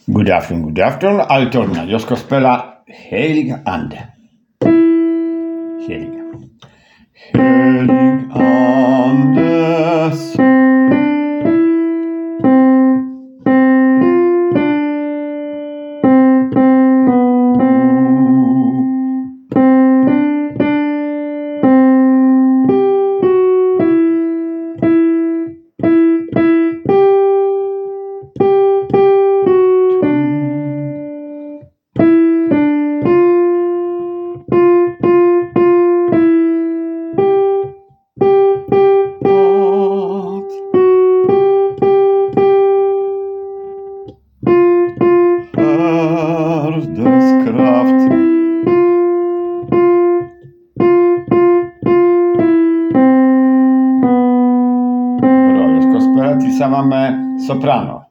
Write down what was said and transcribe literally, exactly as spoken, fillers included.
God afton, god afton, Altorna. Jag ska spela Heliga Ande. Heliga. Helig Andes. Dess kraft. Bra, jag ska spela tillsammans med soprano.